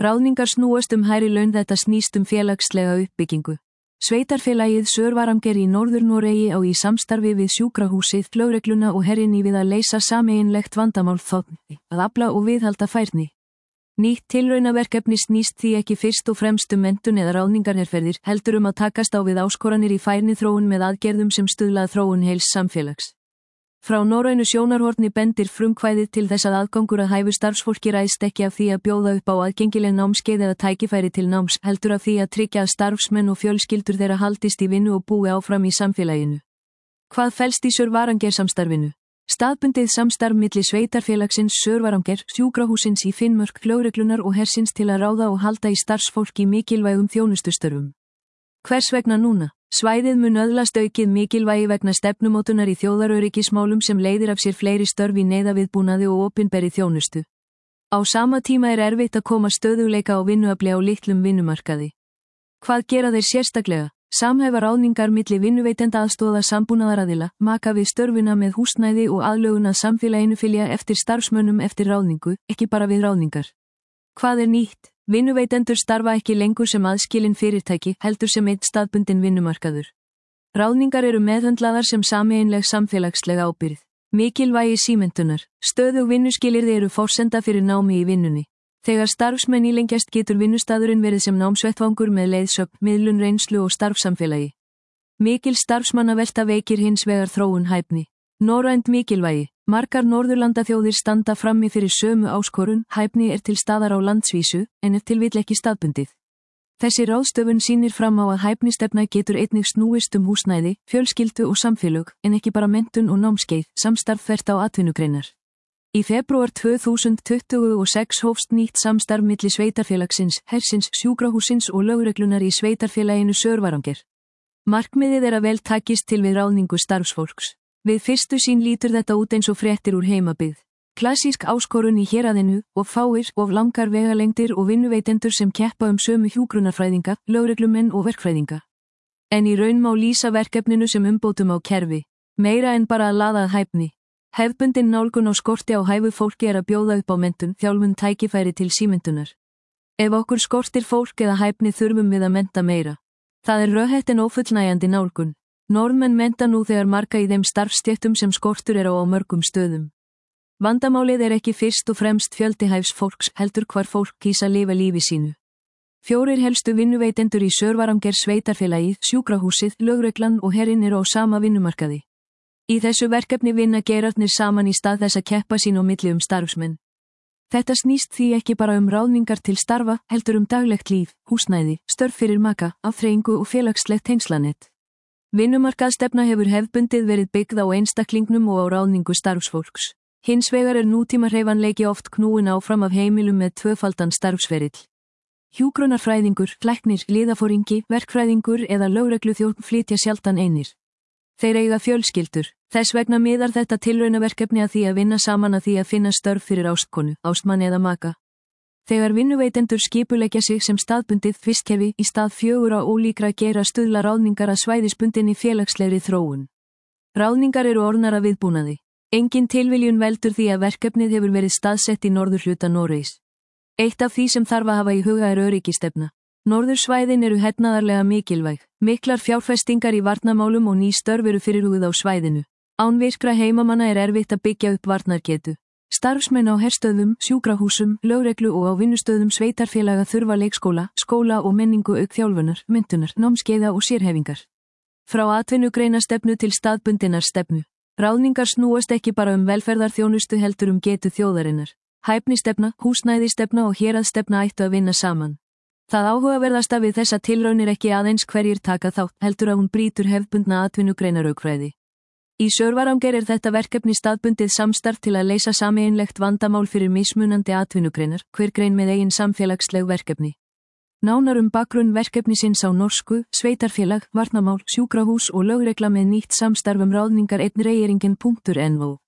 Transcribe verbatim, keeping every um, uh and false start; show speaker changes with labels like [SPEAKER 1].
[SPEAKER 1] Ráðningar snúast um hærri laun, þetta snýst um félagslega uppbyggingu. Sveitarfélagið Sør-Varanger í Norður-Noregi á í samstarfi við sjúkrahúsið, lögregluna og herinn í við að leysa sameiginlegt vandamál þókni, að afla og viðhalda færni. Nýtt tilraunaverkefni snýst því ekki fyrst og fremst um menntun eða ráðningarherferðir, heldur um að takast á við áskoranir í færniþróun með aðgerðum sem stuðla að þróun heils samfélags. Frá norrænu sjónarhorni bendir frumkvæðið til þess að aðgangur að hæfu starfsfólki ræðst ekki af því að bjóða upp á aðgengileg námskeið eða tækifæri til náms, heldur af því að tryggja að starfsmenn og fjölskyldur þeirra haldist í vinnu og búi áfram í samfélaginu. Hvað felst í Sør-Varanger samstarfinu? Staðbundið samstarf milli sveitarfélagsins Sør-Varanger, sjúkrahúsins í Finnmörk, lögreglunar og hersins til að ráða og halda í starfsfólki mikilvægum þjónustustörfum. Hvers vegna núna? Svæðið mun öðlast aukið mikilvægi vegna stefnumótunar í þjóðaröryggismálum sem leiðir af sér fleiri störf í neyðaviðbúnaði og opinberri þjónustu. Á sama tíma er erfitt að koma stöðugleika á vinnuafli á litlum vinnumarkaði. Hvað gera þeir sérstaklega? Samhæfa ráðningar milli vinnuveitenda, aðstoða sambúnaðaraðila, maka við störfina með húsnæði og aðlögun að samfélaginu, fylgja eftir starfsmönnum eftir ráðningu, ekki bara við ráðningar. Hvað er nýtt? Vinnuveitendur starfa ekki lengur sem aðskilin fyrirtæki, heldur sem einn staðbundin vinnumarkaður. Ráðningar eru meðhöndlaðar sem sameiginleg samfélagslega ábyrgð. Mikilvægi símenntunar. Stöðug vinnuskilyrði eru forsenda fyrir námi í vinnunni. Þegar starfsmenn ílengjast getur vinnustaðurinn verið sem námsvettvangur með leiðsögn, miðlun reynslu og starfsamfélagi. Mikil starfsmannavelta veikir hins vegar þróun hæfni. Norrænt mikilvægi. Margar Norðurlandaþjóðir standa frammi fyrir sömu áskorun, hæfni er til staðar á landsvísu, en ef til vill ekki staðbundið. Þessi ráðstöfun sýnir fram á að hæfnistefna getur einnig snúist um húsnæði, fjölskyldu og samfélög, en ekki bara menntun og námskeið, samstarf þvert á atvinnugreinar. Í febrúar tvö þúsund tuttugu og sex hófst nýtt samstarf milli sveitarfélagsins, hersins, sjúkrahúsins og lögreglunar í sveitarfélaginu Sør-Varanger. Markmiðið er að vel takist til við ráðningu starfsfólks. Við fyrstu sín lítur þetta út eins og fréttir úr heimabyggð. Klassísk áskorun í héraðinu, og fáir, of langar vegalengdir og vinnuveitendur sem keppa um sömu hjúkrunarfræðinga, lögreglumenn og verkfræðinga. En í raun má lýsa verkefninu sem umbótum á kerfi. Meira en bara að laða að hæfni. Hefðbundin nálgun á skorti á hæfu fólki er að bjóða upp á menntun, þjálfun, tækifæri til símenntunar. Ef okkur skortir fólk eða hæfni þurfum við að mennta meira. Það er röðhett en ófullnægjandi nálgun. Norðmenn mennta nú þegar marga í þeim starfsstéttum sem skortur er á á mörgum stöðum. Vandamálið er ekki fyrst og fremst fjöldi hæfs fólks, heldur hvar fólk kýs að lifa lífi sínu. Fjórir helstu vinnuveitendur í Sør-Varanger, sveitarfélagið, sjúkrahúsið, lögreglan og herinn eru á sama vinnumarkaði. Í þessu verkefni vinna geirarnir saman í stað þess að keppa sín á milli um starfsmenn. Þetta snýst því ekki bara um ráðningar til starfa, heldur um daglegt líf, húsnæði, störf fyrir maka, afþreyingu og félagslegt tengslanett. Vinnumarkaðstefna hefur hefðbundið verið byggð á einstaklingnum og á ráðningu starfsfólks. Hins vegar er nútímahreyfanleiki oft knúin áfram af heimilum með tvöfaldan starfsferill. Hjúkrunarfræðingur, læknir, liðaforingi, verkfræðingur eða lögregluþjónn flytja sjaldan einir. Þeir eiga fjölskyldur, þess vegna miðar þetta tilraunaverkefni að því að vinna saman að því að finna störf fyrir ástkonu, ástmann eða maka. Þegar vinnuveitendur skipuleggja sig sem staðbundið vistkerfi í stað fjögurra ólíkra geira stuðla ráðningar að svæðisbundinni félagslegri þróun. Ráðningar eru orðnar að viðbúnaði. Engin tilviljun veldur því að verkefnið hefur verið staðsett í norðurhluta Noregs. Eitt af því sem þarf að hafa í huga er öryggistefna. Norðursvæðin eru hernaðarlega mikilvæg, miklar fjárfestingar í varnarmálum og ný störf eru fyrirhugað á svæðinu. Án virkra heimamanna er erfitt að byggja upp varnargetu. Starfsmenn á herstöðum, sjúkrahúsum, lögreglu og á vinnustöðum sveitarfélaga þurfa leikskóla, skóla og menningu auk þjálfunar, menntunar, námskeiða og sérhæfingar. Frá atvinnugreinastefnu til staðbundinnar stefnu. Ráðningar snúast ekki bara um velferðarþjónustu heldur um getu þjóðarinnar. Hæfnistefna, húsnæðistefna og héraðstefna ættu að vinna saman. Það áhugaverðasta við þessa tilraunir ekki aðeins hverjir taka þátt, heldur að hún brýtur hefðbundna atvinnugreinaraukfræði. Í Sør-Varanger er þetta verkefni staðbundið samstarf til að leysa sameiginlegt vandamál fyrir mismunandi atvinnugreinar, hver grein með eigin samfélagsleg verkefni. Nánar um bakgrunn verkefnisins á norsku, sveitarfélag, varnarmál, sjúkrahús og lögregla með nýtt samstarf um ráðningar einn reyeringin punktur n o.